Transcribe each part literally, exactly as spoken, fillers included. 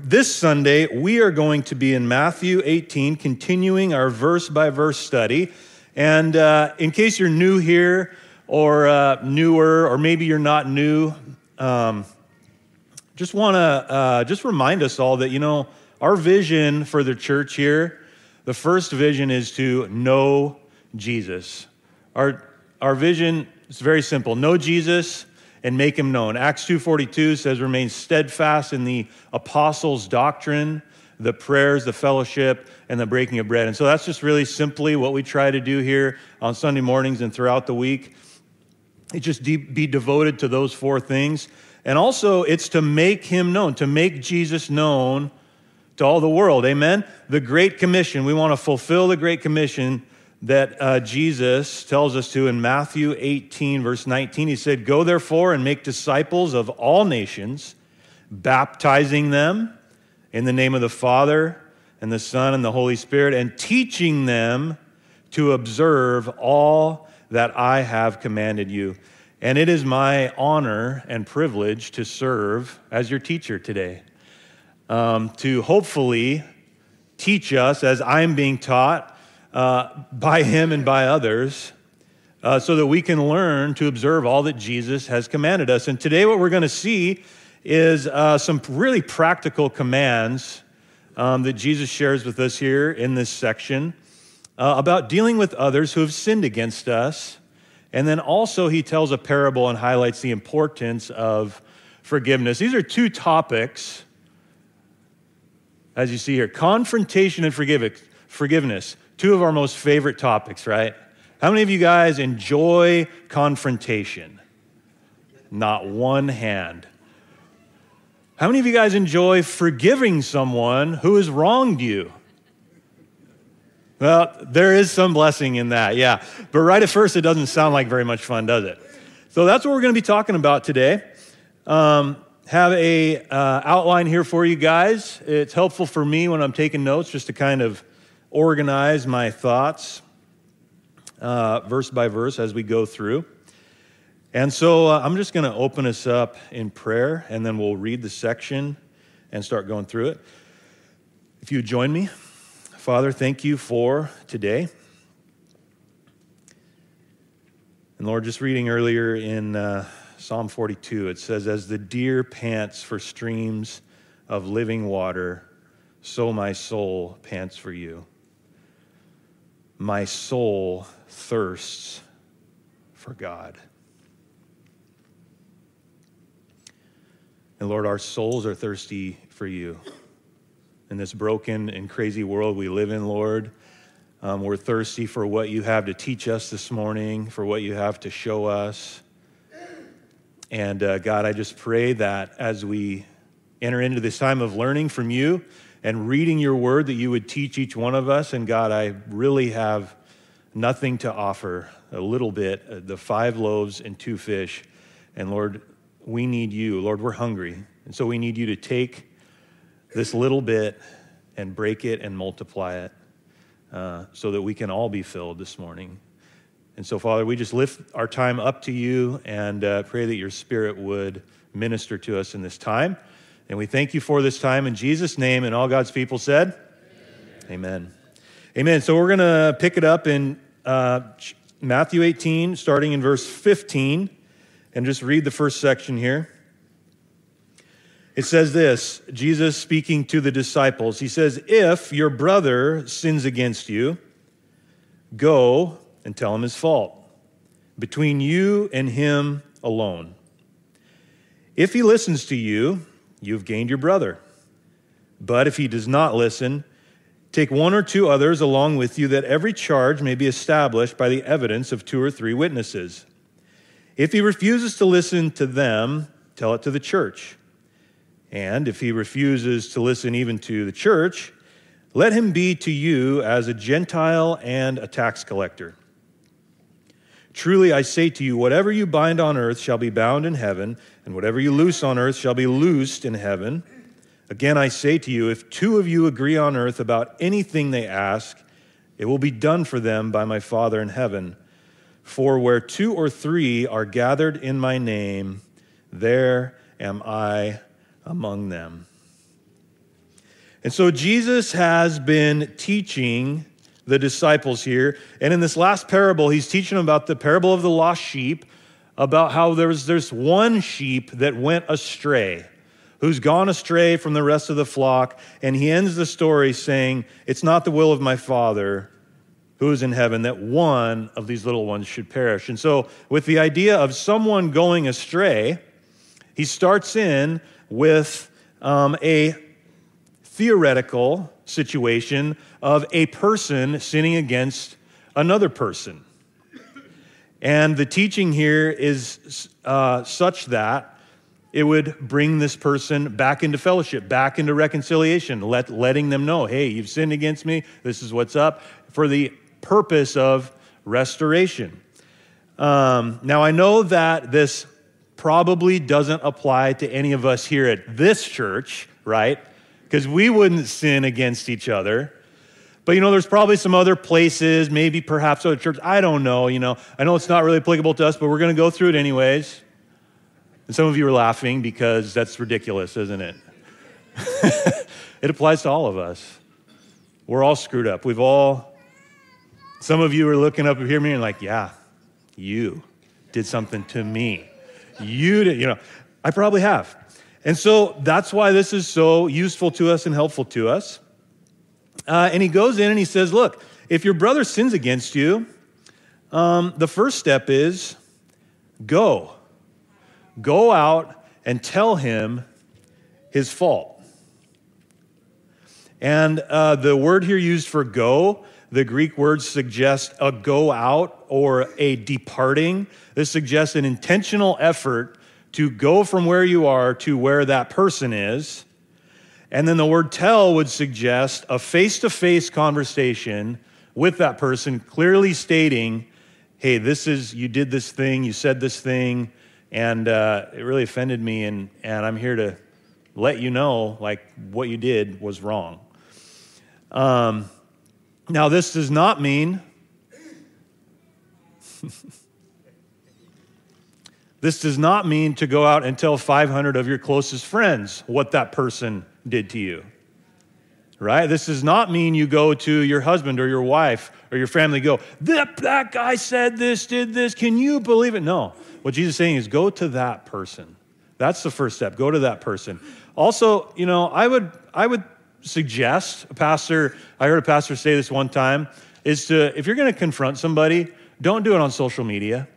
this Sunday, we are going to be in Matthew eighteen, continuing our verse-by-verse study. And uh, in case you're new here or uh, newer, or maybe you're not new, um, just want to uh, just remind us all that, you know, our vision for the church here, the first vision is to know Jesus. Our, our vision is very simple. Know Jesus and make him known. Acts two forty-two says, remain steadfast in the apostles' doctrine, the prayers, the fellowship, and the breaking of bread. And so that's just really simply what we try to do here on Sunday mornings and throughout the week. It's just de- be devoted to those four things. And also, it's to make him known, to make Jesus known to all the world. Amen? The Great Commission. We want to fulfill the Great Commission that uh, Jesus tells us to in Matthew eighteen, verse nineteen. He said, go therefore and make disciples of all nations, baptizing them in the name of the Father and the Son and the Holy Spirit, and teaching them to observe all that I have commanded you. And it is my honor and privilege to serve as your teacher today, um, to hopefully teach us as I'm being taught uh, by him and by others, uh, so that we can learn to observe all that Jesus has commanded us. And today what we're going to see is uh, some really practical commands um, that Jesus shares with us here in this section uh, about dealing with others who have sinned against us. And then also he tells a parable and highlights the importance of forgiveness. These are two topics, as you see here, confrontation and forgiveness, two of our most favorite topics, right? How many of you guys enjoy confrontation? Not one hand. How many of you guys enjoy forgiving someone who has wronged you? Well, there is some blessing in that, yeah. But right at first, it doesn't sound like very much fun, does it? So that's what we're going to be talking about today. Um, have a uh, outline here for you guys. It's helpful for me when I'm taking notes just to kind of organize my thoughts uh, verse by verse as we go through. And so uh, I'm just going to open us up in prayer, and then we'll read the section and start going through it. If you would join me. Father, thank you for today. And Lord, just reading earlier in uh, Psalm forty-two, it says, as the deer pants for streams of living water, so my soul pants for you. My soul thirsts for God. And Lord, our souls are thirsty for you. In this broken and crazy world we live in, Lord, um, we're thirsty for what you have to teach us this morning, for what you have to show us. And uh, God, I just pray that as we enter into this time of learning from you and reading your word, that you would teach each one of us. And God, I really have nothing to offer, a little bit, uh, the five loaves and two fish. And Lord, we need you. Lord, we're hungry. And so we need you to take this little bit and break it and multiply it uh, so that we can all be filled this morning. And so, Father, we just lift our time up to you and uh, pray that your Spirit would minister to us in this time. And we thank you for this time in Jesus' name. And all God's people said, Amen. Amen. Amen. So we're going to pick it up in uh, Matthew eighteen, starting in verse fifteen, and just read the first section here. It says this, Jesus speaking to the disciples. He says, if your brother sins against you, go and tell him his fault, between you and him alone. If he listens to you, you've gained your brother. But if he does not listen, take one or two others along with you, that every charge may be established by the evidence of two or three witnesses. If he refuses to listen to them, tell it to the church. And if he refuses to listen even to the church, let him be to you as a Gentile and a tax collector. Truly I say to you, whatever you bind on earth shall be bound in heaven, and whatever you loose on earth shall be loosed in heaven. Again I say to you, if two of you agree on earth about anything they ask, it will be done for them by my Father in heaven. For where two or three are gathered in my name, there am I among them. And so Jesus has been teaching the disciples here. And in this last parable, he's teaching them about the parable of the lost sheep, about how there's, there's one sheep that went astray, who's gone astray from the rest of the flock. And he ends the story saying, it's not the will of my Father who is in heaven that one of these little ones should perish. And so with the idea of someone going astray, he starts in with um, a theoretical situation of a person sinning against another person. And the teaching here is uh, such that it would bring this person back into fellowship, back into reconciliation, let, letting them know, hey, you've sinned against me, this is what's up, for the purpose of restoration. Um, now, I know that this probably doesn't apply to any of us here at this church, right? Because we wouldn't sin against each other. But, you know, there's probably some other places, maybe perhaps other churches. I don't know, you know. I know it's not really applicable to us, but we're going to go through it anyways. And some of you are laughing because that's ridiculous, isn't it? It applies to all of us. We're all screwed up. We've all, some of you are looking up here and like, yeah, you did something to me. You did, you know, I probably have. And so that's why this is so useful to us and helpful to us. Uh, and he goes in and he says, look, if your brother sins against you, um, the first step is go. Go out and tell him his fault. And uh, the word here used for go, the Greek word suggests a go out or a departing. This suggests an intentional effort to go from where you are to where that person is. And then the word tell would suggest a face-to-face conversation with that person, clearly stating, hey, this is, you did this thing, you said this thing, and uh, it really offended me, and, and I'm here to let you know, like, what you did was wrong. Um, now, this does not mean, this does not mean to go out and tell five hundred of your closest friends what that person did to you, right? This does not mean you go to your husband or your wife or your family, go, that, that guy said this, did this, can you believe it? No. What Jesus is saying is go to that person. That's the first step. Go to that person. Also, you know, I would I would suggest, a pastor, I heard a pastor say this one time, is to, if you're going to confront somebody, don't do it on social media.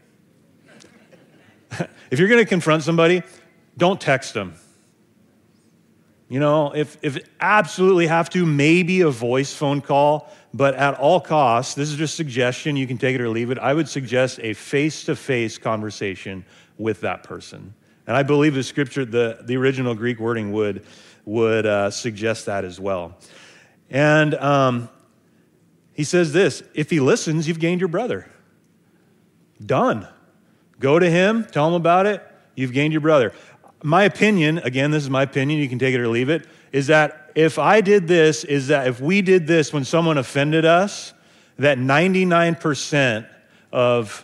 If you're going to confront somebody, don't text them. You know, if if absolutely have to, maybe a voice phone call, but at all costs, this is just a suggestion, you can take it or leave it, I would suggest a face-to-face conversation with that person. And I believe the scripture, the, the original Greek wording would, would uh, suggest that as well. And um, he says this, if he listens, you've gained your brother. Done. Go to him, tell him about it, you've gained your brother. My opinion, again, this is my opinion, you can take it or leave it, is that if I did this, is that if we did this when someone offended us, that ninety-nine percent of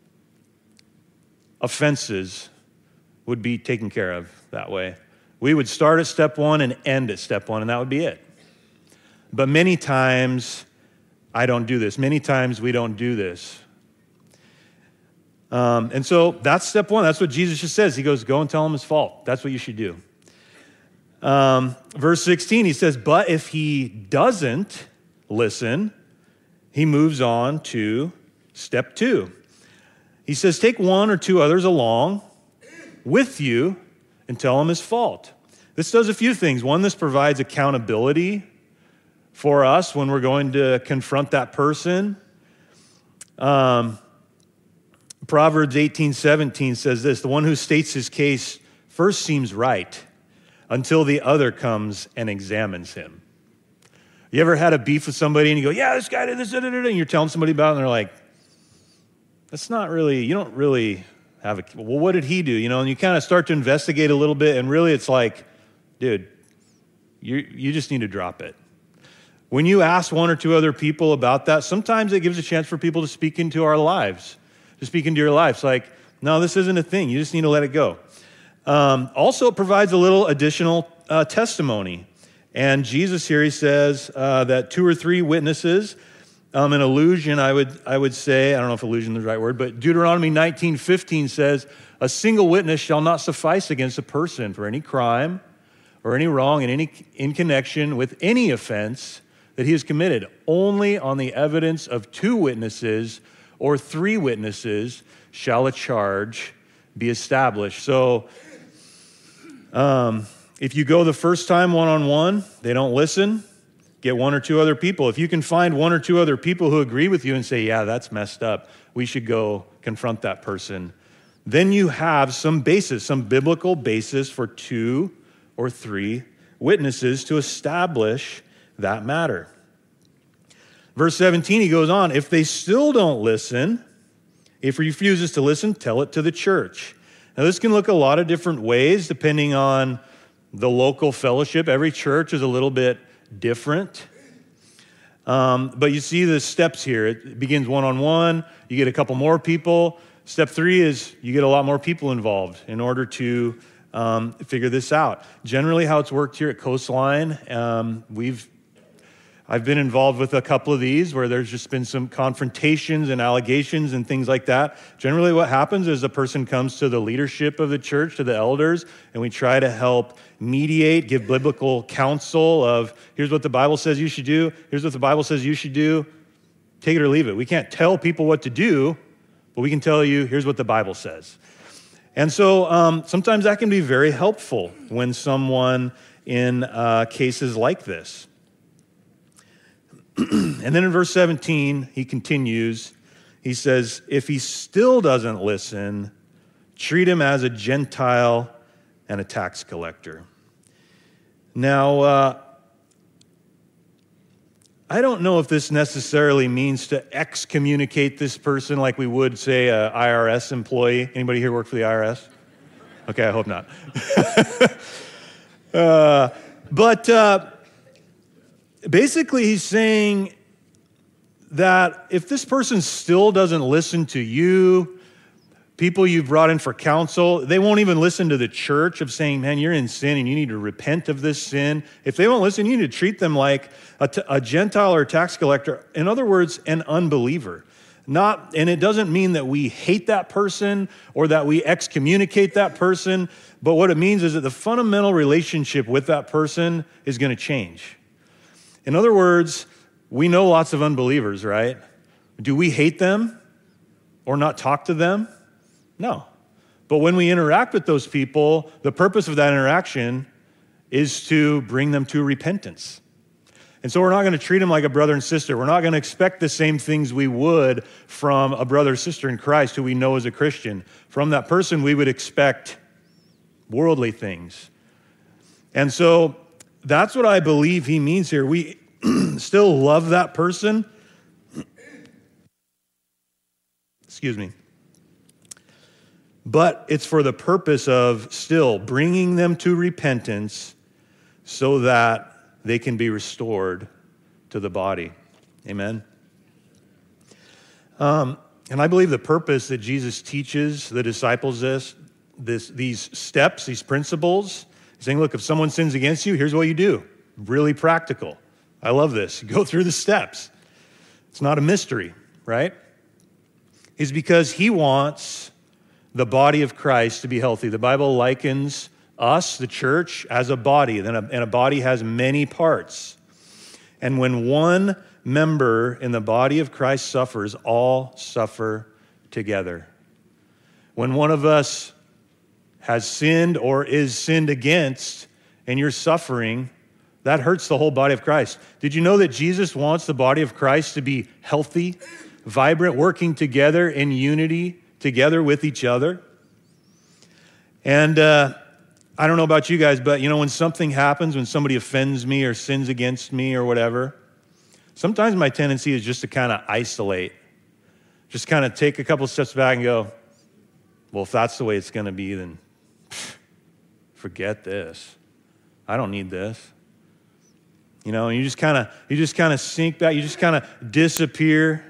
offenses would be taken care of that way. We would start at step one and end at step one, and that would be it. But many times, I don't do this. Many times, we don't do this. Um, and so that's step one. That's what Jesus just says. He goes, go and tell him his fault. That's what you should do. Um, verse sixteen, he says, but if he doesn't listen, he moves on to step two. He says, take one or two others along with you and tell him his fault. This does a few things. One, this provides accountability for us when we're going to confront that person. Um, Proverbs eighteen seventeen says this, the one who states his case first seems right until the other comes and examines him. You ever had a beef with somebody and you go, yeah, this guy did this, da, da, da, and you're telling somebody about it and they're like, that's not really, you don't really have a, well, what did he do? You know, and you kind of start to investigate a little bit and really it's like, dude, you you just need to drop it. When you ask one or two other people about that, sometimes it gives a chance for people to speak into our lives. To speak into your lives, like, no, this isn't a thing. You just need to let it go. Um, also, it provides a little additional uh, testimony. And Jesus here, he says uh, that two or three witnesses, um, an illusion, I would, I would say, I don't know if illusion is the right word, but Deuteronomy nineteen fifteen says, a single witness shall not suffice against a person for any crime or any wrong in any in connection with any offense that he has committed. Only on the evidence of two witnesses or three witnesses shall a charge be established. So um, if you go the first time one-on-one, they don't listen, get one or two other people. If you can find one or two other people who agree with you and say, yeah, that's messed up, we should go confront that person, then you have some basis, some biblical basis for two or three witnesses to establish that matter. Verse seventeen, he goes on, if they still don't listen, if he refuses to listen, tell it to the church. Now, this can look a lot of different ways depending on the local fellowship. Every church is a little bit different. Um, but you see the steps here. It begins one-on-one. You get a couple more people. Step three is you get a lot more people involved in order to um, figure this out. Generally, how it's worked here at Coastline, um, we've I've been involved with a couple of these where there's just been some confrontations and allegations and things like that. Generally, what happens is a person comes to the leadership of the church, to the elders, and we try to help mediate, give biblical counsel of here's what the Bible says you should do, here's what the Bible says you should do. Take it or leave it. We can't tell people what to do, but we can tell you here's what the Bible says. And so um, sometimes that can be very helpful when someone in uh, cases like this. And then in verse seventeen, he continues. He says, if he still doesn't listen, treat him as a Gentile and a tax collector. Now, uh, I don't know if this necessarily means to excommunicate this person like we would, say, an I R S employee. Anybody here work for the I R S? Okay, I hope not. uh, but... Uh, Basically, he's saying that if this person still doesn't listen to you, people you've brought in for counsel, they won't even listen to the church of saying, man, you're in sin and you need to repent of this sin. If they won't listen, you need to treat them like a, t- a Gentile or a tax collector. In other words, an unbeliever. Not, and it doesn't mean that we hate that person or that we excommunicate that person, but what it means is that the fundamental relationship with that person is going to change. In other words, we know lots of unbelievers, right? Do we hate them or not talk to them? No. But when we interact with those people, the purpose of that interaction is to bring them to repentance. And so we're not going to treat them like a brother and sister. We're not going to expect the same things we would from a brother or sister in Christ who we know is a Christian. From that person, we would expect worldly things. And so that's what I believe he means here. We still love that person. Excuse me. But it's for the purpose of still bringing them to repentance so that they can be restored to the body. Amen. Um, and I believe the purpose that Jesus teaches the disciples this, this, these steps, these principles, saying, look, if someone sins against you, here's what you do. Really practical. I love this. Go through the steps. It's not a mystery, right? Is because he wants the body of Christ to be healthy. The Bible likens us, the church, as a body, and a, and a body has many parts. And when one member in the body of Christ suffers, all suffer together. When one of us has sinned or is sinned against, and you're suffering, that hurts the whole body of Christ. Did you know that Jesus wants the body of Christ to be healthy, vibrant, working together in unity, together with each other? And uh, I don't know about you guys, but you know, when something happens, when somebody offends me or sins against me or whatever, sometimes my tendency is just to kind of isolate, just kind of take a couple steps back and go, well, if that's the way it's going to be, then forget this. I don't need this. You know, and you just kind of you just kind of sink back, you just kind of disappear.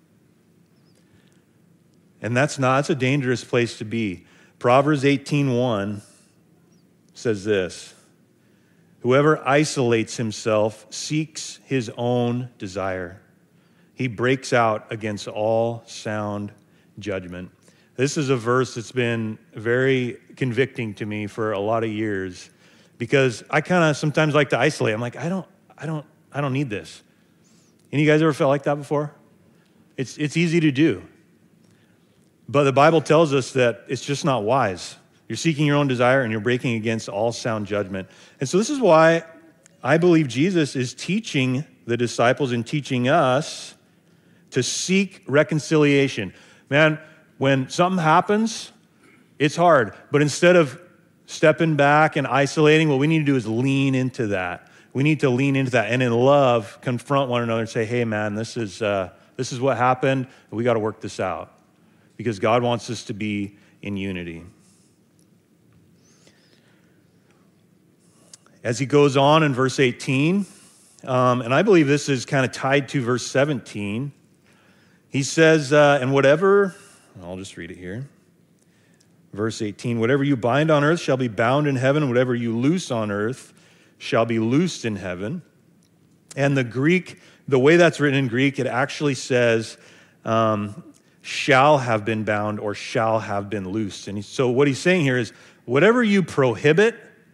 And that's not, it's a dangerous place to be. Proverbs eighteen one says this: Whoever isolates himself seeks his own desire. He breaks out against all sound judgment. This is a verse that's been very convicting to me for a lot of years because I kind of sometimes like to isolate. I'm like, I don't, I don't, I don't need this. Any of you guys ever felt like that before? It's, it's easy to do. But the Bible tells us that it's just not wise. You're seeking your own desire and you're breaking against all sound judgment. And so this is why I believe Jesus is teaching the disciples and teaching us to seek reconciliation. Man, when something happens, it's hard. But instead of stepping back and isolating, what we need to do is lean into that. We need to lean into that and in love confront one another and say, hey, man, this is, uh, this is what happened. We got to work this out because God wants us to be in unity. As he goes on in verse eighteen, um, and I believe this is kind of tied to verse seventeen, he says, uh, and whatever, I'll just read it here. Verse eighteen, whatever you bind on earth shall be bound in heaven, and whatever you loose on earth shall be loosed in heaven. And the Greek, the way that's written in Greek, it actually says, um, shall have been bound or shall have been loosed. And so what he's saying here is, whatever you prohibit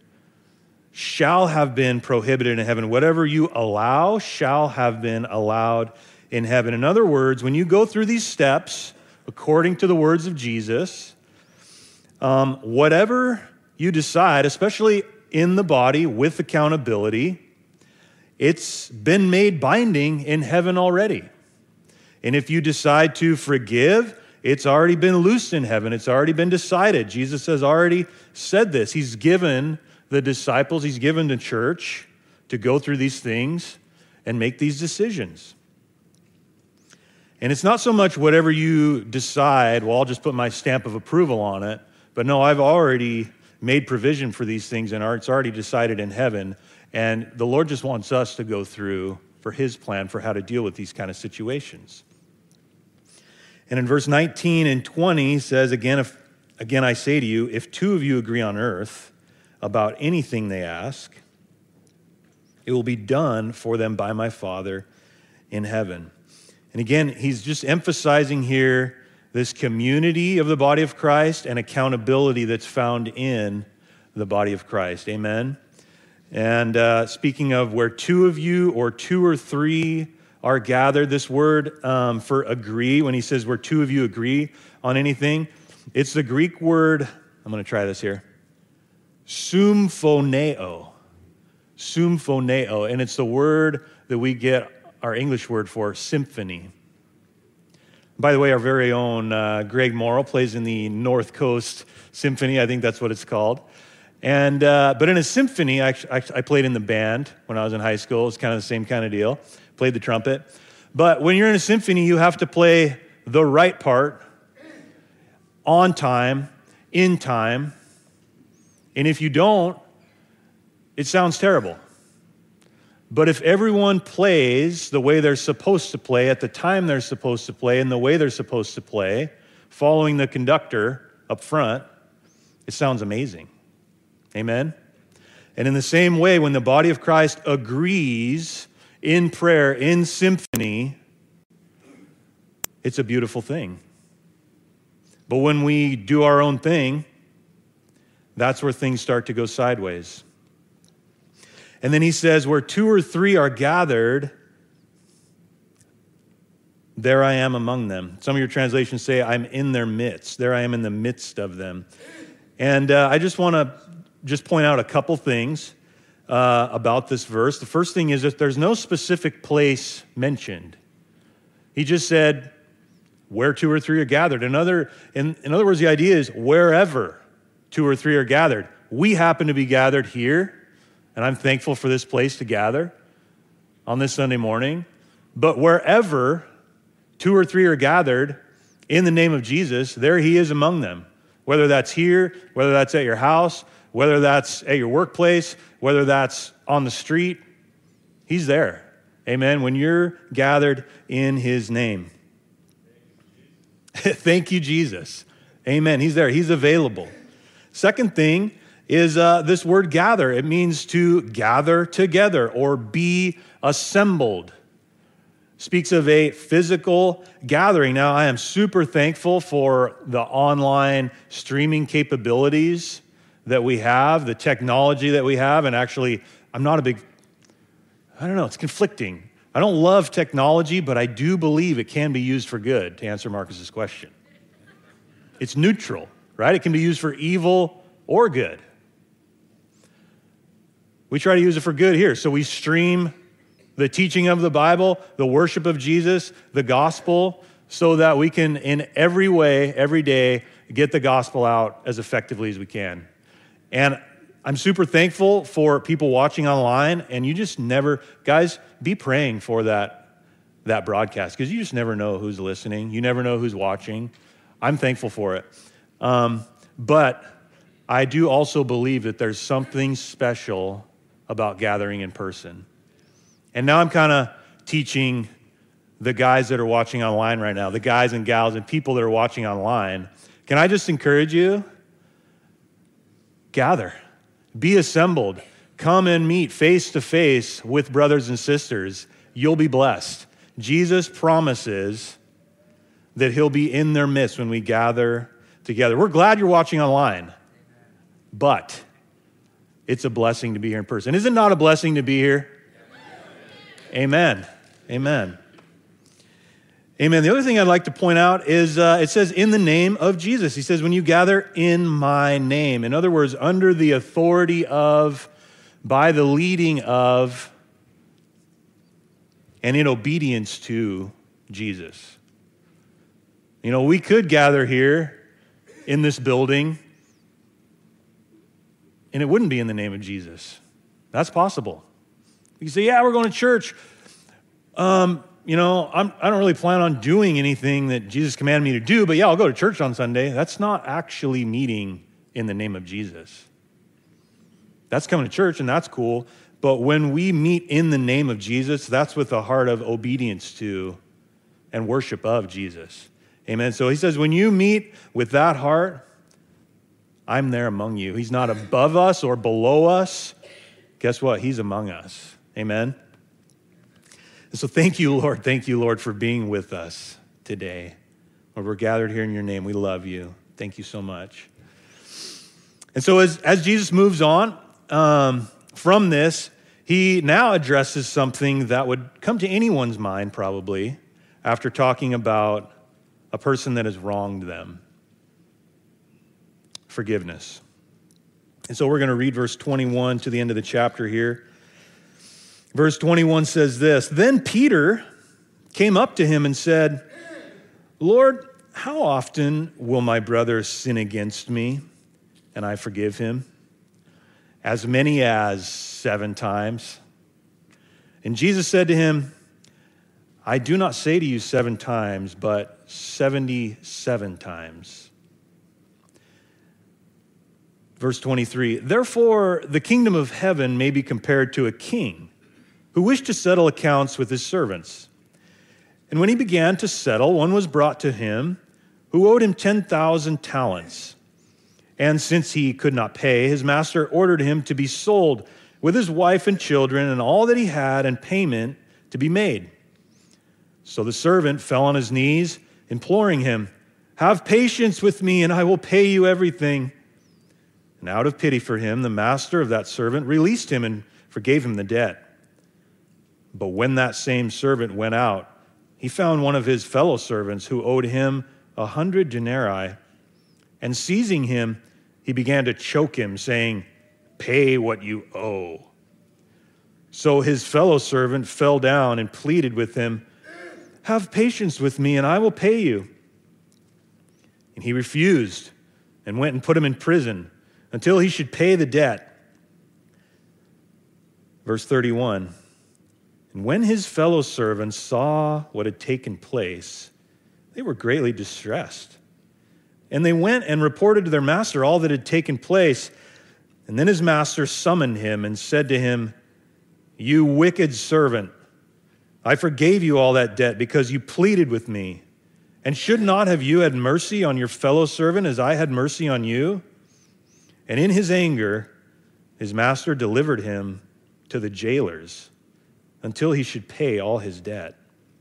shall have been prohibited in heaven. Whatever you allow shall have been allowed in heaven. In other words, when you go through these steps, according to the words of Jesus, um, whatever you decide, especially in the body with accountability, it's been made binding in heaven already. And if you decide to forgive, it's already been loosed in heaven. It's already been decided. Jesus has already said this. He's given the disciples, he's given the church to go through these things and make these decisions. And it's not so much whatever you decide, well, I'll just put my stamp of approval on it, but no, I've already made provision for these things and it's already decided in heaven. And the Lord just wants us to go through for his plan for how to deal with these kind of situations. And in verse nineteen and twenty, he says, again, if, again, I say to you, if two of you agree on earth about anything they ask, it will be done for them by my Father in heaven. And again, he's just emphasizing here this community of the body of Christ and accountability that's found in the body of Christ. Amen? And uh, speaking of where two of you or two or three are gathered, this word um, for agree, when he says where two of you agree on anything, it's the Greek word, I'm going to try this here, symphoneo. Symphoneo. And it's the word that we get our English word for symphony. By the way, our very own uh, Greg Morrow plays in the North Coast Symphony. I think that's what it's called. And uh, but in a symphony, I, I, I played in the band when I was in high school. It's kind of the same kind of deal. Played the trumpet. But when you're in a symphony, you have to play the right part on time, in time. And if you don't, it sounds terrible. But if everyone plays the way they're supposed to play, at the time they're supposed to play, and the way they're supposed to play, following the conductor up front, it sounds amazing. Amen? And in the same way, when the body of Christ agrees in prayer, in symphony, it's a beautiful thing. But when we do our own thing, that's where things start to go sideways. And then he says, where two or three are gathered, there I am among them. Some of your translations say, I'm in their midst. There I am in the midst of them. And uh, I just want to just point out a couple things uh, about this verse. The first thing is that there's no specific place mentioned. He just said, where two or three are gathered. In other, in, in other words, the idea is wherever two or three are gathered. We happen to be gathered here, and I'm thankful for this place to gather on this Sunday morning. But wherever two or three are gathered in the name of Jesus, there he is among them. Whether that's here, whether that's at your house, whether that's at your workplace, whether that's on the street, he's there. Amen. When you're gathered in his name. Thank you, Jesus. Amen. He's there. He's available. Second thing is uh, this word gather. It means to gather together or be assembled. Speaks of a physical gathering. Now, I am super thankful for the online streaming capabilities that we have, the technology that we have, and actually, I'm not a big, I don't know, it's conflicting. I don't love technology, but I do believe it can be used for good, to answer Marcus's question. It's neutral, right? It can be used for evil or good. We try to use it for good here. So we stream the teaching of the Bible, the worship of Jesus, the gospel, so that we can, in every way, every day, get the gospel out as effectively as we can. And I'm super thankful for people watching online, and you just never, guys, be praying for that, that broadcast, because you just never know who's listening. You never know who's watching. I'm thankful for it. Um, but I do also believe that there's something special about gathering in person. And now I'm kind of teaching the guys that are watching online right now, the guys and gals and people that are watching online. Can I just encourage you? Gather, be assembled, come and meet face to face with brothers and sisters. You'll be blessed. Jesus promises that he'll be in their midst when we gather together. We're glad you're watching online, but it's a blessing to be here in person. Is it not a blessing to be here? Amen. Amen. Amen. The other thing I'd like to point out is uh, it says, in the name of Jesus. He says, when you gather in my name. In other words, under the authority of, by the leading of, and in obedience to Jesus. You know, we could gather here in this building, and it wouldn't be in the name of Jesus. That's possible. You say, yeah, we're going to church. Um, you know, I'm, I don't really plan on doing anything that Jesus commanded me to do, but yeah, I'll go to church on Sunday. That's not actually meeting in the name of Jesus. That's coming to church, and that's cool. But when we meet in the name of Jesus, that's with a heart of obedience to and worship of Jesus. Amen. So he says, when you meet with that heart, I'm there among you. He's not above us or below us. Guess what? He's among us. Amen. And so thank you, Lord. Thank you, Lord, for being with us today. Lord, we're gathered here in your name. We love you. Thank you so much. And so as, as Jesus moves on um, from this, he now addresses something that would come to anyone's mind probably after talking about a person that has wronged them. Forgiveness. And so we're going to read verse twenty-one to the end of the chapter here. Verse twenty-one says this, then Peter came up to him and said, Lord, how often will my brother sin against me and I forgive him? As many as seven times. And Jesus said to him, I do not say to you seven times, but seventy-seven times. Verse twenty-three, therefore the kingdom of heaven may be compared to a king who wished to settle accounts with his servants. And when he began to settle, one was brought to him who owed him ten thousand talents. And since he could not pay, his master ordered him to be sold with his wife and children and all that he had, and payment to be made. So the servant fell on his knees, imploring him, have patience with me and I will pay you everything. And out of pity for him, the master of that servant released him and forgave him the debt. But when that same servant went out, he found one of his fellow servants who owed him a hundred denarii. And seizing him, he began to choke him, saying, pay what you owe. So his fellow servant fell down and pleaded with him, have patience with me and I will pay you. And he refused and went and put him in prison until he should pay the debt. Verse thirty-one, and when his fellow servants saw what had taken place, they were greatly distressed. And they went and reported to their master all that had taken place. And then his master summoned him and said to him, you wicked servant, I forgave you all that debt because you pleaded with me. And should not have you had mercy on your fellow servant as I had mercy on you? And in his anger, his master delivered him to the jailers until he should pay all his debt.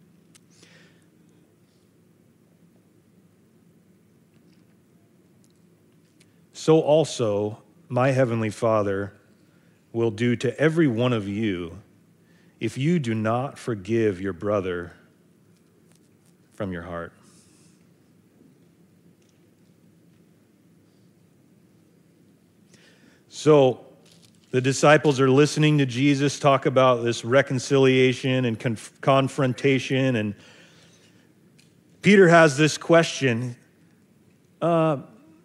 So also my heavenly Father will do to every one of you if you do not forgive your brother from your heart. So the disciples are listening to Jesus talk about this reconciliation and conf- confrontation, and Peter has this question, uh,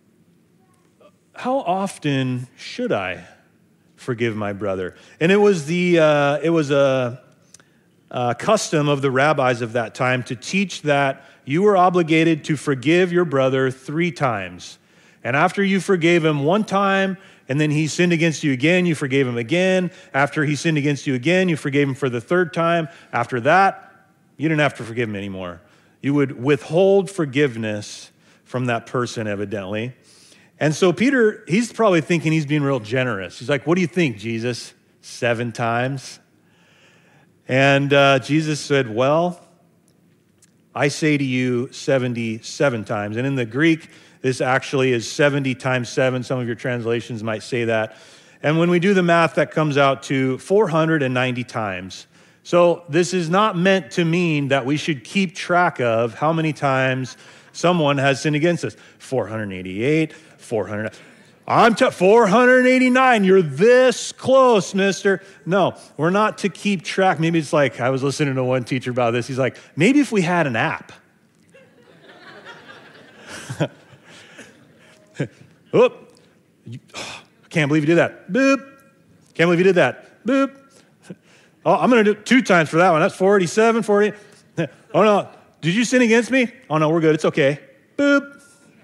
how often should I forgive my brother? And it was the uh, it was a, a custom of the rabbis of that time to teach that you were obligated to forgive your brother three times. And after you forgave him one time, and then he sinned against you again, you forgave him again. After he sinned against you again, you forgave him for the third time. After that, you didn't have to forgive him anymore. You would withhold forgiveness from that person, evidently. And so Peter, he's probably thinking he's being real generous. He's like, what do you think, Jesus? Seven times? And uh, Jesus said, well, I say to you seventy-seven times. And in the Greek, this actually is seventy times seven. Some of your translations might say that. And when we do the math, that comes out to four hundred ninety times. So this is not meant to mean that we should keep track of how many times someone has sinned against us. four hundred eighty-eight, four hundred. I'm t- four hundred eighty-nine. You're this close, mister. No, we're not to keep track. Maybe it's like, I was listening to one teacher about this. He's like, maybe if we had an app. Oop. Oh, I can't believe you did that. Boop. Can't believe you did that. Boop. Oh, I'm going to do it two times for that one. That's four eighty-seven, four eighty. Oh, no. Did you sin against me? Oh, no, we're good. It's okay. Boop.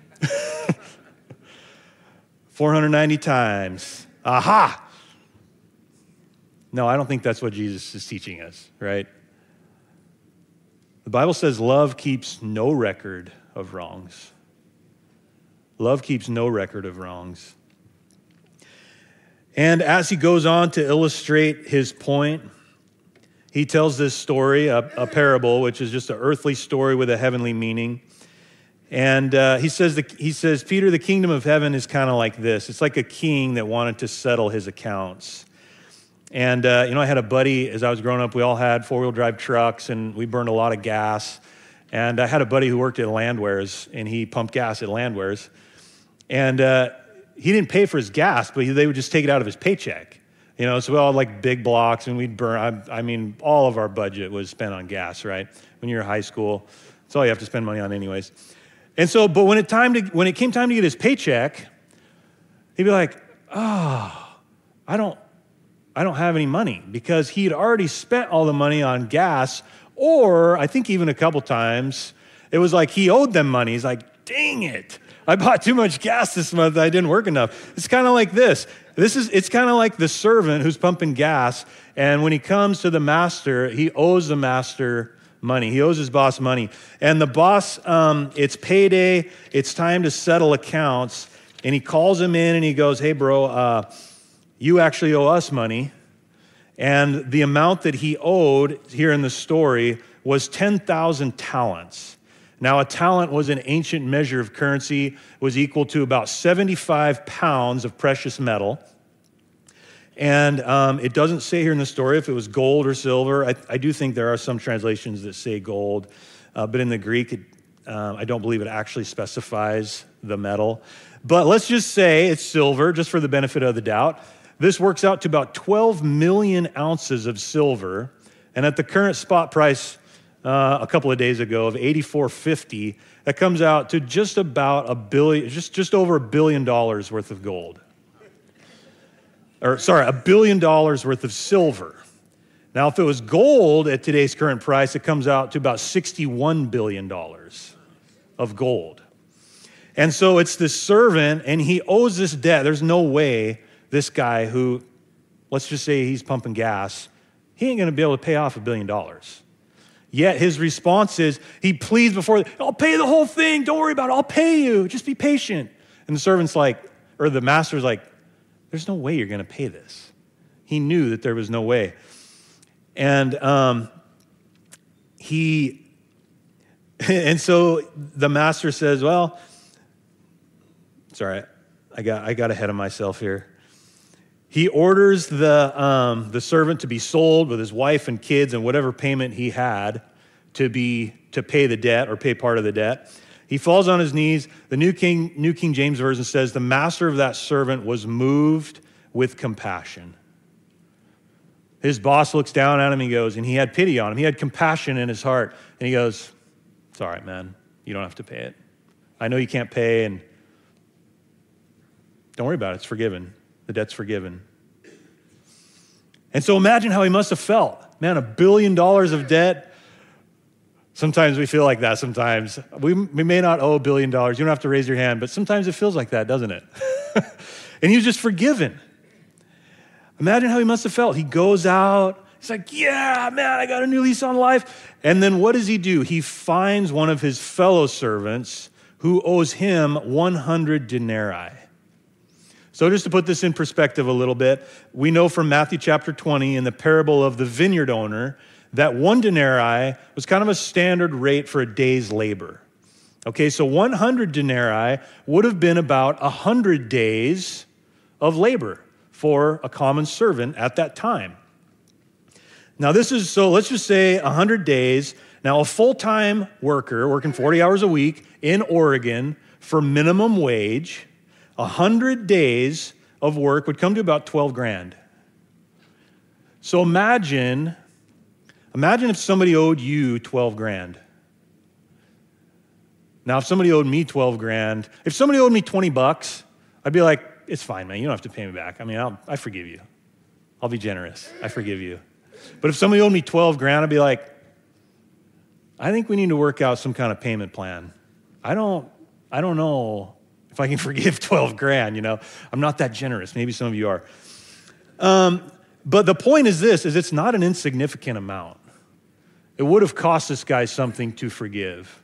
four hundred ninety times. Aha. No, I don't think that's what Jesus is teaching us, right? The Bible says love keeps no record of wrongs. Love keeps no record of wrongs. And as he goes on to illustrate his point, he tells this story, a, a parable, which is just an earthly story with a heavenly meaning. And uh, he says, the, he says, Peter, the kingdom of heaven is kind of like this. It's like a king that wanted to settle his accounts. And, uh, you know, I had a buddy, as I was growing up, we all had four-wheel drive trucks, and we burned a lot of gas. And I had a buddy who worked at Landwares, and he pumped gas at Landwares. And uh, he didn't pay for his gas, but he, they would just take it out of his paycheck. You know, so we all had like big blocks, and we'd burn. I, I mean, all of our budget was spent on gas, right? When you're in high school, that's all you have to spend money on anyways. And so, but when it time to when it came time to get his paycheck, he'd be like, "Oh, I don't, I don't have any money," because he'd already spent all the money on gas, or I think even a couple times, it was like he owed them money. He's like, "Dang it. I bought too much gas this month. I didn't work enough." It's kind of like this. This is, it's kind of like the servant who's pumping gas, and when he comes to the master, he owes the master money. He owes his boss money. And the boss, um, it's payday, it's time to settle accounts, and he calls him in and he goes, "Hey, bro, uh, you actually owe us money." And the amount that he owed here in the story was ten thousand talents. Now, a talent was an ancient measure of currency, was equal to about seventy-five pounds of precious metal. And um, it doesn't say here in the story if it was gold or silver. I, I do think there are some translations that say gold, uh, but in the Greek, it, uh, I don't believe it actually specifies the metal. But let's just say it's silver, just for the benefit of the doubt. This works out to about twelve million ounces of silver, and at the current spot price, Uh, a couple of days ago of eighty-four fifty, that comes out to just about a billion, just, just over a billion dollars worth of gold. Or sorry, a billion dollars worth of silver. Now, if it was gold at today's current price, it comes out to about sixty-one billion dollars of gold. And so it's this servant, and he owes this debt. There's no way this guy who, let's just say he's pumping gas, he ain't gonna be able to pay off a billion dollars. Yet his response is, he pleads before, "I'll pay the whole thing. Don't worry about it. I'll pay you. Just be patient." And the servant's like, or the master's like, there's no way you're going to pay this. He knew that there was no way. And um, he, and so the master says, well, it's all right. I got, I got ahead of myself here. He orders the, um, the servant to be sold with his wife and kids and whatever payment he had to be, to pay the debt or pay part of the debt. He falls on his knees. The New King, New King James Version says, the master of that servant was moved with compassion. His boss looks down at him, he goes, and he had pity on him. He had compassion in his heart. And he goes, it's all right, man. You don't have to pay it. I know you can't pay, and don't worry about it. It's forgiven. The debt's forgiven. And so imagine how he must have felt. Man, a billion dollars of debt. Sometimes we feel like that sometimes. We, we may not owe a billion dollars. You don't have to raise your hand, but sometimes it feels like that, doesn't it? And he was just forgiven. Imagine how he must have felt. He goes out. He's like, yeah, man, I got a new lease on life. And then what does he do? He finds one of his fellow servants who owes him one hundred denarii. So just to put this in perspective a little bit, we know from Matthew chapter twenty in the parable of the vineyard owner that one denarii was kind of a standard rate for a day's labor. Okay, so one hundred denarii would have been about one hundred days of labor for a common servant at that time. Now this is, so let's just say one hundred days. Now a full-time worker working forty hours a week in Oregon for minimum wage, one hundred days of work would come to about twelve grand. So imagine, imagine if somebody owed you twelve grand. Now if somebody owed me twelve grand, if somebody owed me twenty bucks, I'd be like, it's fine, man. You don't have to pay me back. I mean, I'll, I forgive you. I'll be generous. I forgive you. But if somebody owed me twelve grand, I'd be like, I think we need to work out some kind of payment plan. I don't, I don't know if I can forgive twelve grand, you know. I'm not that generous. Maybe some of you are. Um, but the point is this, is it's not an insignificant amount. It would have cost this guy something to forgive.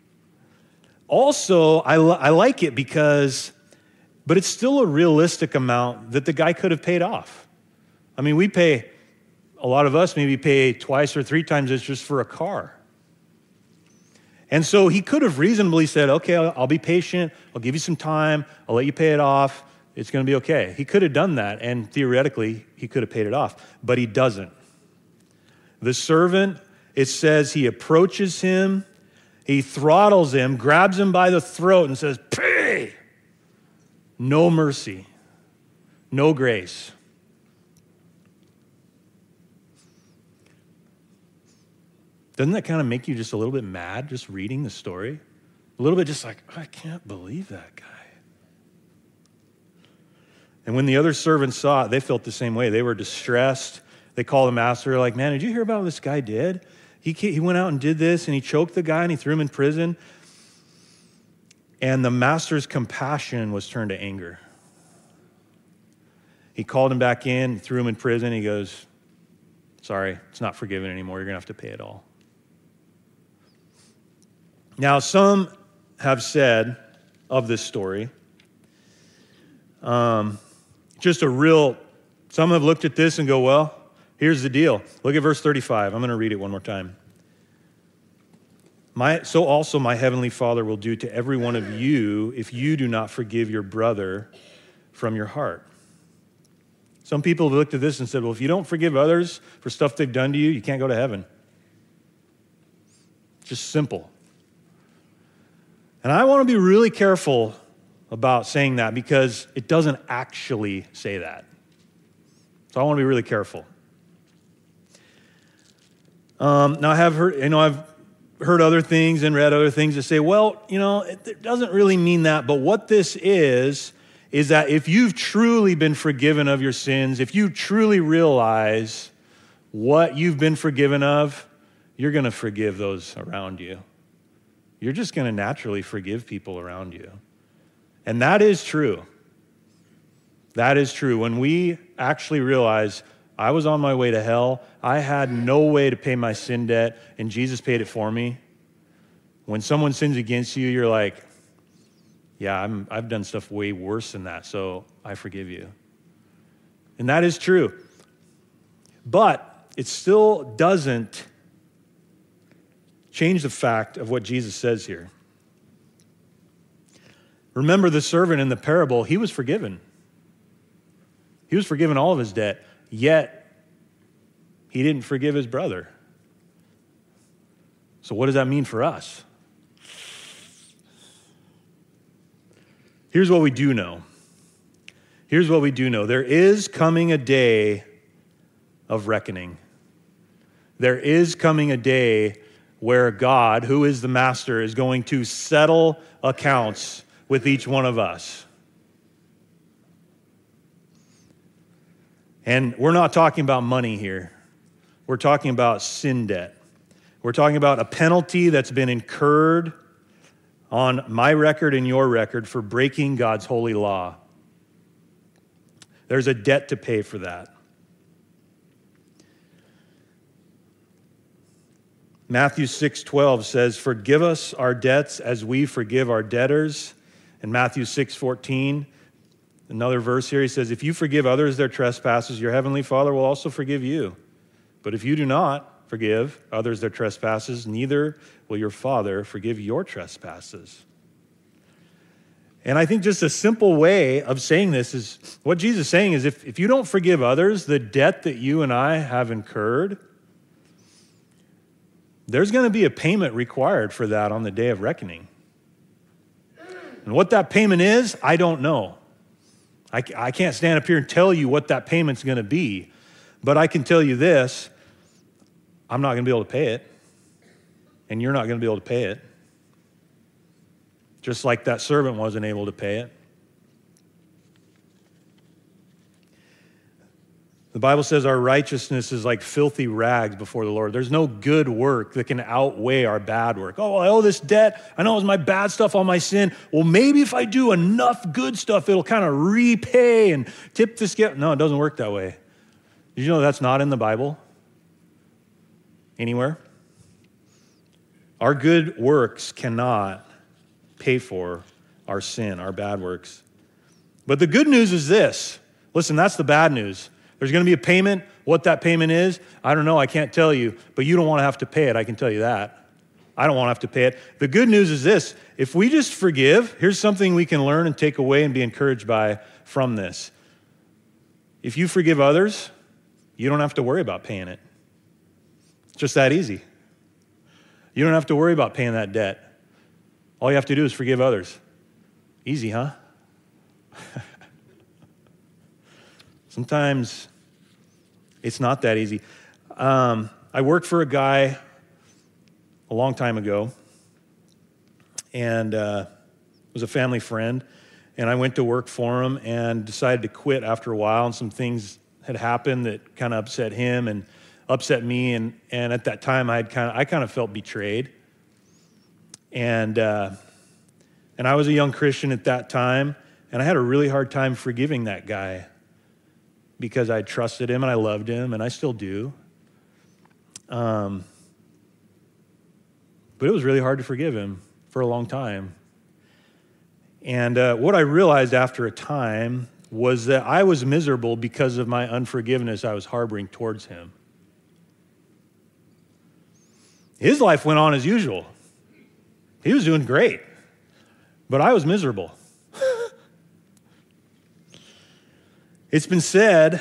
Also, I, I like it because, but it's still a realistic amount that the guy could have paid off. I mean, we pay, a lot of us maybe pay twice or three times interest for a car. And so he could have reasonably said, okay, I'll, I'll be patient. I'll give you some time. I'll let you pay it off. It's going to be okay. He could have done that, and theoretically, he could have paid it off, but he doesn't. The servant, it says he approaches him, he throttles him, grabs him by the throat and says, pay! No mercy, no grace. Doesn't that kind of make you just a little bit mad just reading the story? A little bit just like, I can't believe that guy. And when the other servants saw it, they felt the same way. They were distressed. They called the master, like, man, did you hear about what this guy did? He, he went out and did this, and he choked the guy, and he threw him in prison. And the master's compassion was turned to anger. He called him back in, threw him in prison. He goes, sorry, it's not forgiven anymore. You're going to have to pay it all. Now, some have said of this story, um, just a real, some have looked at this and go, well, here's the deal. Look at verse thirty-five. I'm going to read it one more time. My, so also my heavenly Father will do to every one of you if you do not forgive your brother from your heart. Some people have looked at this and said, well, if you don't forgive others for stuff they've done to you, you can't go to heaven. Just simple. And I want to be really careful about saying that because it doesn't actually say that. So I want to be really careful. Um, now I have heard, you know, I've heard other things and read other things that say, well, you know, it, it doesn't really mean that, but what this is, is that if you've truly been forgiven of your sins, if you truly realize what you've been forgiven of, you're going to forgive those around you. You're just going to naturally forgive people around you. And that is true. That is true. When we actually realize I was on my way to hell, I had no way to pay my sin debt, and Jesus paid it for me. When someone sins against you, you're like, yeah, I'm, I've done stuff way worse than that, so I forgive you. And that is true. But it still doesn't change the fact of what Jesus says here. Remember the servant in the parable, he was forgiven. He was forgiven all of his debt, yet he didn't forgive his brother. So what does that mean for us? Here's what we do know. Here's what we do know. There is coming a day of reckoning. There is coming a day where God, who is the master, is going to settle accounts with each one of us. And we're not talking about money here. We're talking about sin debt. We're talking about a penalty that's been incurred on my record and your record for breaking God's holy law. There's a debt to pay for that. Matthew six twelve says, "Forgive us our debts as we forgive our debtors." And Matthew six fourteen, another verse here, he says, "If you forgive others their trespasses, your heavenly Father will also forgive you. But if you do not forgive others their trespasses, neither will your Father forgive your trespasses." And I think just a simple way of saying this is, what Jesus is saying is, if, if you don't forgive others the debt that you and I have incurred, there's going to be a payment required for that on the day of reckoning. And what that payment is, I don't know. I, I can't stand up here and tell you what that payment's going to be. But I can tell you this, I'm not going to be able to pay it. And you're not going to be able to pay it. Just like that servant wasn't able to pay it. The Bible says our righteousness is like filthy rags before the Lord. There's no good work that can outweigh our bad work. Oh, I owe this debt. I know it was my bad stuff, all my sin. Well, maybe if I do enough good stuff, it'll kind of repay and tip the scale. No, it doesn't work that way. Did you know that's not in the Bible? Anywhere? Our good works cannot pay for our sin, our bad works. But the good news is this. Listen, that's the bad news. There's going to be a payment. What that payment is, I don't know. I can't tell you. But you don't want to have to pay it. I can tell you that. I don't want to have to pay it. The good news is this. If we just forgive, here's something we can learn and take away and be encouraged by from this. If you forgive others, you don't have to worry about paying it. It's just that easy. You don't have to worry about paying that debt. All you have to do is forgive others. Easy, huh? Sometimes it's not that easy. Um, I worked for a guy a long time ago, and uh, was a family friend, and I went to work for him and decided to quit after a while, and some things had happened that kind of upset him and upset me, and, and at that time I had kind of I kind of felt betrayed. And uh, and I was a young Christian at that time, and I had a really hard time forgiving that guy because I trusted him and I loved him, and I still do. Um, but it was really hard to forgive him for a long time. And uh, what I realized after a time was that I was miserable because of my unforgiveness I was harboring towards him. His life went on as usual. He was doing great, but I was miserable. It's been said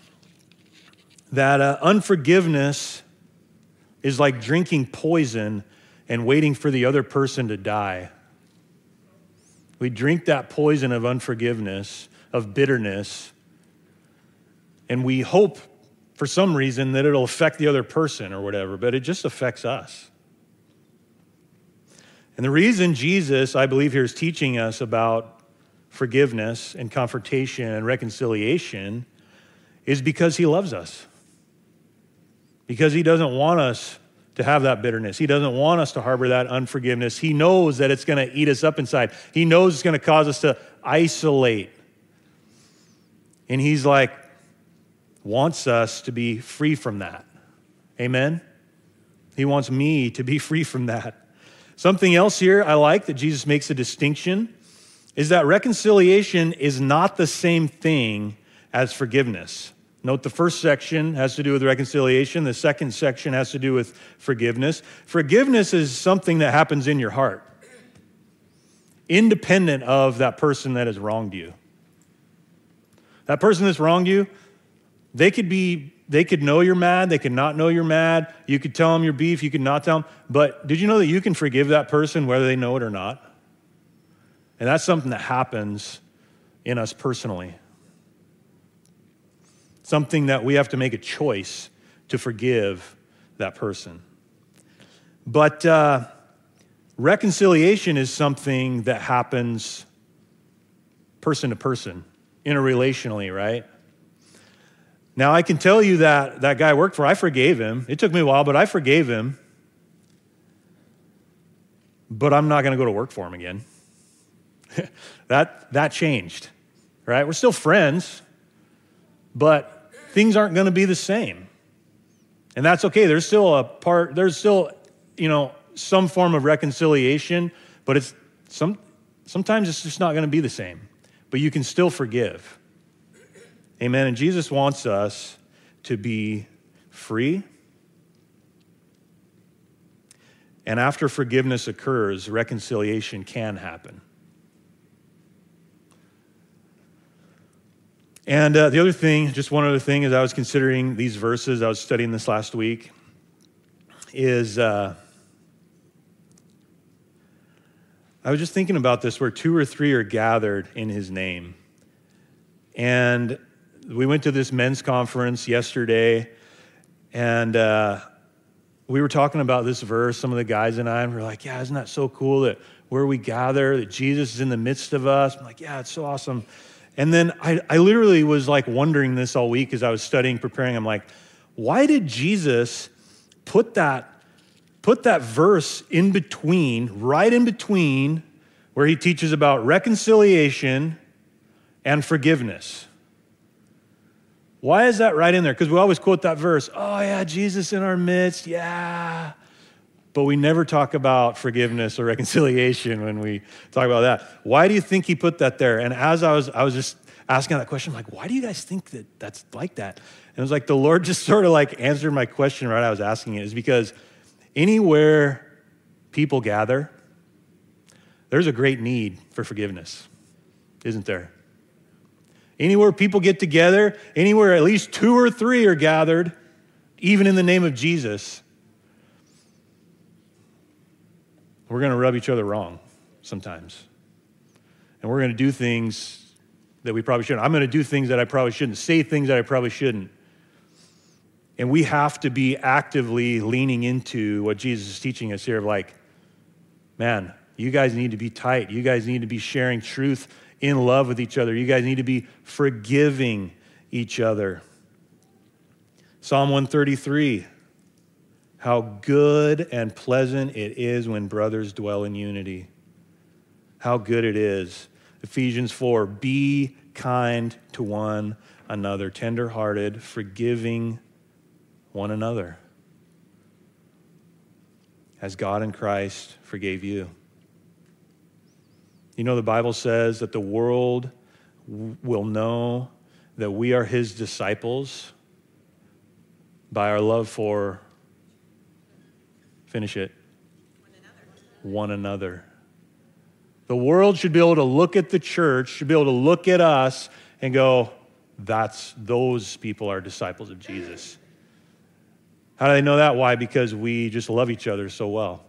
that uh, unforgiveness is like drinking poison and waiting for the other person to die. We drink that poison of unforgiveness, of bitterness, and we hope for some reason that it'll affect the other person or whatever, but it just affects us. And the reason Jesus, I believe here, is teaching us about forgiveness and confrontation and reconciliation is because he loves us. Because he doesn't want us to have that bitterness. He doesn't want us to harbor that unforgiveness. He knows that it's going to eat us up inside. He knows it's going to cause us to isolate. And he's like, wants us to be free from that. Amen? He wants me to be free from that. Something else here I like that Jesus makes a distinction is that reconciliation is not the same thing as forgiveness. Note the first section has to do with reconciliation. The second section has to do with forgiveness. Forgiveness is something that happens in your heart, independent of that person that has wronged you. That person that's wronged you, they could be, they could know you're mad, they could not know you're mad, you could tell them your beef, you could not tell them, but did you know that you can forgive that person whether they know it or not? And that's something that happens in us personally. Something that we have to make a choice to forgive that person. But uh, reconciliation is something that happens person to person, interrelationally, right? Now, I can tell you that that guy I worked for, I forgave him. It took me a while, but I forgave him. But I'm not going to go to work for him again. that, that changed, right? We're still friends, but things aren't going to be the same. And that's okay. There's still a part, there's still, you know, some form of reconciliation, but it's some sometimes it's just not going to be the same. But you can still forgive. Amen. And Jesus wants us to be free. And after forgiveness occurs, reconciliation can happen. And uh, the other thing, just one other thing, as I was considering these verses, I was studying this last week, is uh, I was just thinking about this, where two or three are gathered in his name. And we went to this men's conference yesterday, and uh, we were talking about this verse, some of the guys and I, and we were like, yeah, isn't that so cool that where we gather, that Jesus is in the midst of us? I'm like, yeah, it's so awesome. And then I, I literally was like wondering this all week as I was studying, preparing. I'm like, why did Jesus put that, put that verse in between, right in between, where he teaches about reconciliation and forgiveness? Why is that right in there? Because we always quote that verse, oh yeah, Jesus in our midst, yeah. But we never talk about forgiveness or reconciliation when we talk about that. Why do you think he put that there? And as I was, I was just asking that question, I'm like, why do you guys think that that's like that? And it was like the Lord just sort of like answered my question right I was asking it. Is because anywhere people gather, there's a great need for forgiveness, isn't there? Anywhere people get together, anywhere at least two or three are gathered, even in the name of Jesus, we're going to rub each other wrong sometimes. And we're going to do things that we probably shouldn't. I'm going to do things that I probably shouldn't, say things that I probably shouldn't. And we have to be actively leaning into what Jesus is teaching us here of like, man, you guys need to be tight. You guys need to be sharing truth in love with each other. You guys need to be forgiving each other. Psalm one thirty-three. How good and pleasant it is when brothers dwell in unity. How good it is. Ephesians four, be kind to one another, tenderhearted, forgiving one another, as God in Christ forgave you. You know, the Bible says that the world w- will know that we are his disciples by our love for, finish it, one another. One another. The world should be able to look at the church, should be able to look at us and go, that's, those people are disciples of Jesus. How do they know that? Why? Because we just love each other so well.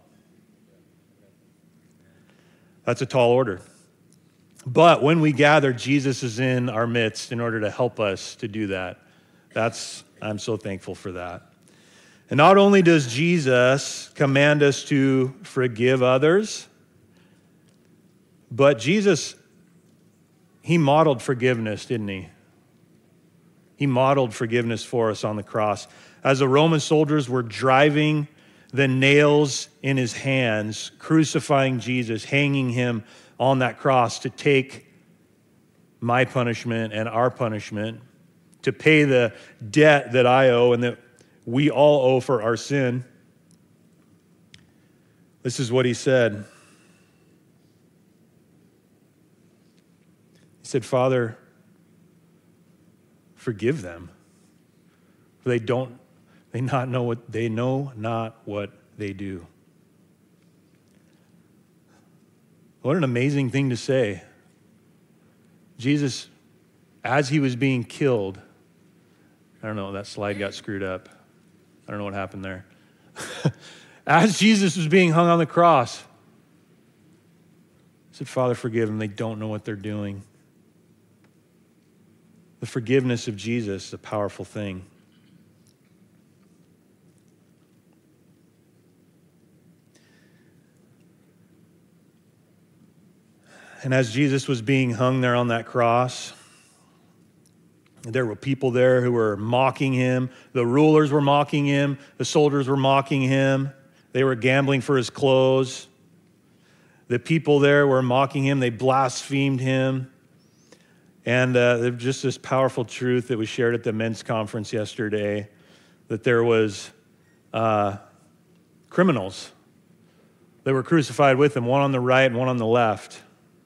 That's a tall order. But when we gather, Jesus is in our midst in order to help us to do that. That's, I'm so thankful for that. And not only does Jesus command us to forgive others, but Jesus, he modeled forgiveness, didn't he? He modeled forgiveness for us on the cross. As the Roman soldiers were driving the nails in his hands, crucifying Jesus, hanging him on that cross to take my punishment and our punishment, to pay the debt that I owe and that we all owe for our sin. This is what he said. said, Father, forgive them. For they don't, they not know what they know not what they do. What an amazing thing to say. Jesus, as he was being killed, I don't know, that slide got screwed up. I don't know what happened there. As Jesus was being hung on the cross, he said, Father, forgive them. They don't know what they're doing. The forgiveness of Jesus is a powerful thing. And as Jesus was being hung there on that cross, there were people there who were mocking him. The rulers were mocking him. The soldiers were mocking him. They were gambling for his clothes. The people there were mocking him. They blasphemed him. And uh, there's just this powerful truth that was shared at the men's conference yesterday, that there was uh, criminals that were crucified with him, one on the right and one on the left.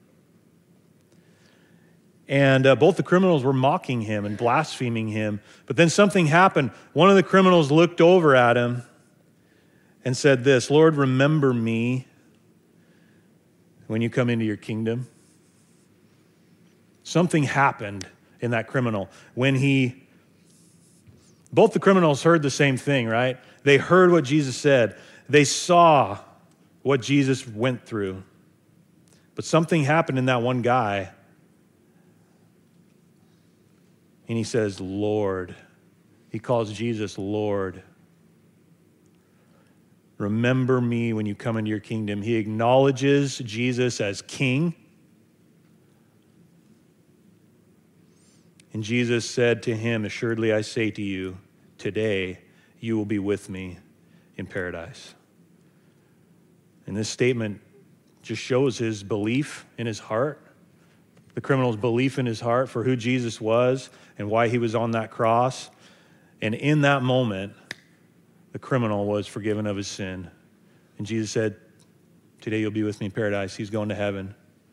And uh, both the criminals were mocking him and blaspheming him. But then something happened. One of the criminals looked over at him and said this, Lord, remember me when you come into your kingdom. Something happened in that criminal. When he, both the criminals heard the same thing, right? They heard what Jesus said. They saw what Jesus went through. But something happened in that one guy. And he says, Lord. He calls Jesus Lord. Remember me when you come into your kingdom. He acknowledges Jesus as king. And Jesus said to him, assuredly I say to you, today you will be with me in paradise. And this statement just shows his belief in his heart, the criminal's belief in his heart for who Jesus was and why he was on that cross. And in that moment, the criminal was forgiven of his sin. And Jesus said, today you'll be with me in paradise. He's going to heaven.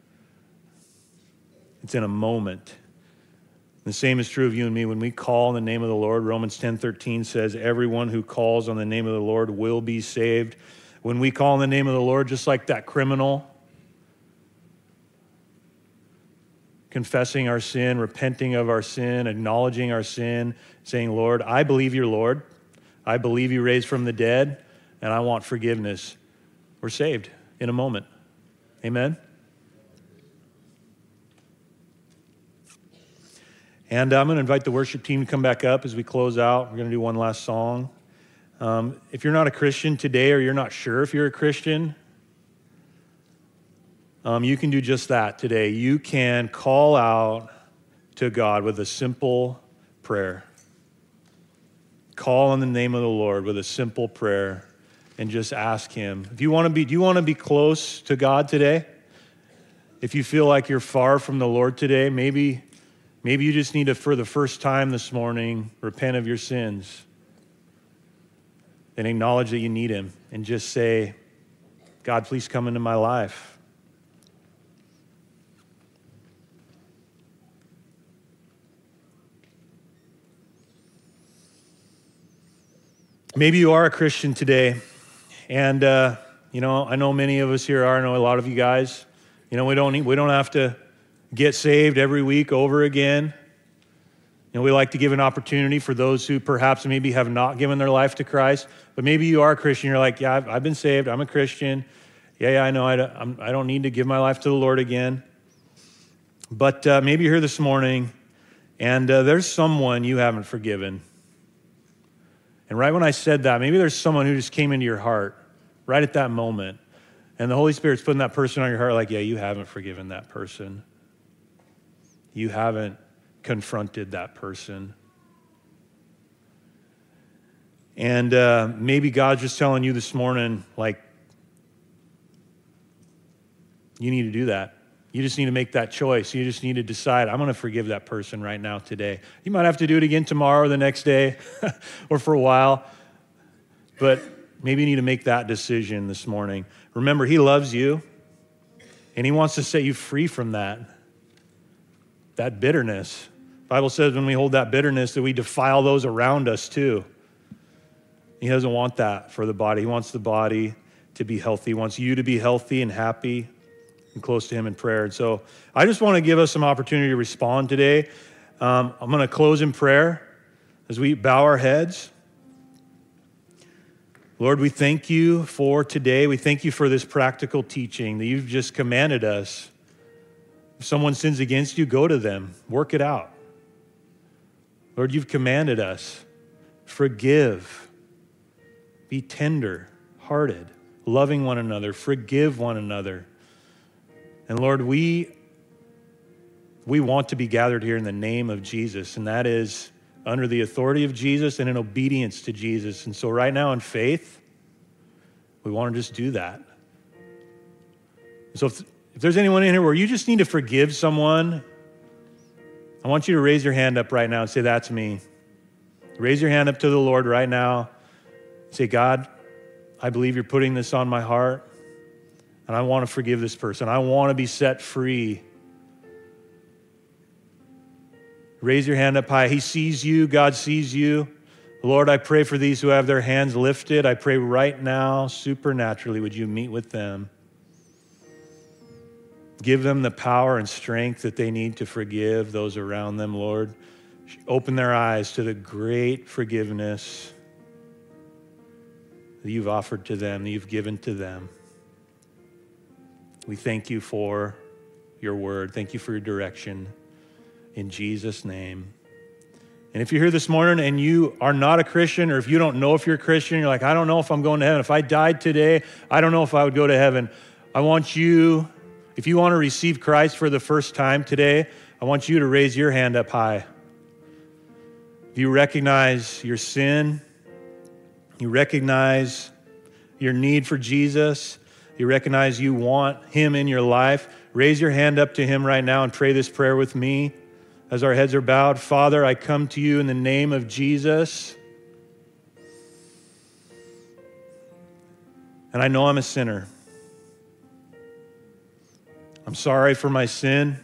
It's in a moment. The same is true of you and me. When we call on the name of the Lord, Romans ten thirteen says, everyone who calls on the name of the Lord will be saved. When we call on the name of the Lord, just like that criminal, confessing our sin, repenting of our sin, acknowledging our sin, saying, Lord, I believe you're Lord. I believe you raised from the dead, and I want forgiveness. We're saved in a moment. Amen? And I'm going to invite the worship team to come back up as we close out. We're going to do one last song. Um, if you're not a Christian today, or you're not sure if you're a Christian, um, you can do just that today. You can call out to God with a simple prayer. Call on the name of the Lord with a simple prayer and just ask him. If you want to be, do you want to be close to God today? If you feel like you're far from the Lord today, maybe, maybe you just need to, for the first time this morning, repent of your sins and acknowledge that you need him and just say, God, please come into my life. Maybe you are a Christian today, and uh, you know, I know many of us here are. I know a lot of you guys. You know, we don't need, we don't have to get saved every week over again. You know, we like to give an opportunity for those who perhaps maybe have not given their life to Christ. But maybe you are a Christian. You're like, yeah, I've, I've been saved. I'm a Christian. Yeah, yeah, I know. I don't, I'm, I don't need to give my life to the Lord again. But uh, maybe you're here this morning, and uh, there's someone you haven't forgiven. And right when I said that, maybe there's someone who just came into your heart right at that moment. And the Holy Spirit's putting that person on your heart like, yeah, you haven't forgiven that person. You haven't confronted that person. And uh, maybe God's just telling you this morning, like, you need to do that. You just need to make that choice. You just need to decide, I'm going to forgive that person right now today. You might have to do it again tomorrow or the next day or for a while. But maybe you need to make that decision this morning. Remember, he loves you, and he wants to set you free from that. that bitterness. The Bible says when we hold that bitterness that we defile those around us too. He doesn't want that for the body. He wants the body to be healthy. He wants you to be healthy and happy and close to him in prayer. And so I just want to give us some opportunity to respond today. Um, I'm going to close in prayer as we bow our heads. Lord, we thank you for today. We thank you for this practical teaching that you've just commanded us. If someone sins against you, go to them. Work it out. Lord, you've commanded us. Forgive. Be tender-hearted, loving one another. Forgive one another. And Lord, we, we want to be gathered here in the name of Jesus, and that is under the authority of Jesus and in obedience to Jesus. And so right now in faith, we want to just do that. So if, if there's anyone in here where you just need to forgive someone, I want you to raise your hand up right now and say, that's me. Raise your hand up to the Lord right now. Say, God, I believe you're putting this on my heart, and I want to forgive this person. I want to be set free. Raise your hand up high. He sees you. God sees you. Lord, I pray for these who have their hands lifted. I pray right now, supernaturally, would you meet with them? Give them the power and strength that they need to forgive those around them, Lord. Open their eyes to the great forgiveness that you've offered to them, that you've given to them. We thank you for your word. Thank you for your direction. In Jesus' name. And if you're here this morning and you are not a Christian, or if you don't know if you're a Christian, you're like, I don't know if I'm going to heaven. If I died today, I don't know if I would go to heaven. I want you, if you want to receive Christ for the first time today, I want you to raise your hand up high. If you recognize your sin, you recognize your need for Jesus, you recognize you want him in your life, raise your hand up to him right now and pray this prayer with me. As our heads are bowed, Father, I come to you in the name of Jesus. And I know I'm a sinner. I'm sorry for my sin.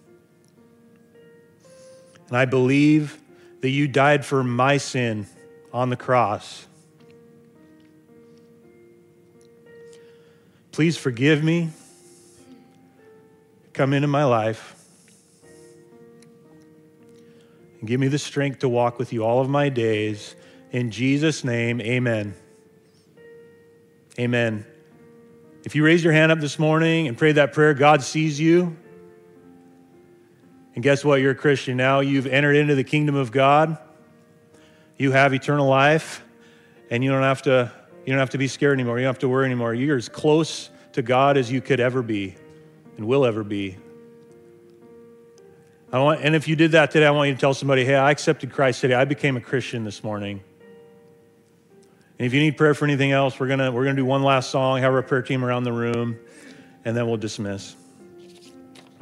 And I believe that you died for my sin on the cross. Please forgive me. Come into my life. And give me the strength to walk with you all of my days. In Jesus' name, amen. Amen. If you raise your hand up this morning and pray that prayer, God sees you. And guess what? You're a Christian now. You've entered into the kingdom of God. You have eternal life. And you don't have to, you don't have to be scared anymore. You don't have to worry anymore. You're as close to God as you could ever be and will ever be. I want, and if you did that today, I want you to tell somebody, hey, I accepted Christ today. I became a Christian this morning. And if you need prayer for anything else, we're gonna we're gonna do one last song, have our prayer team around the room, and then we'll dismiss.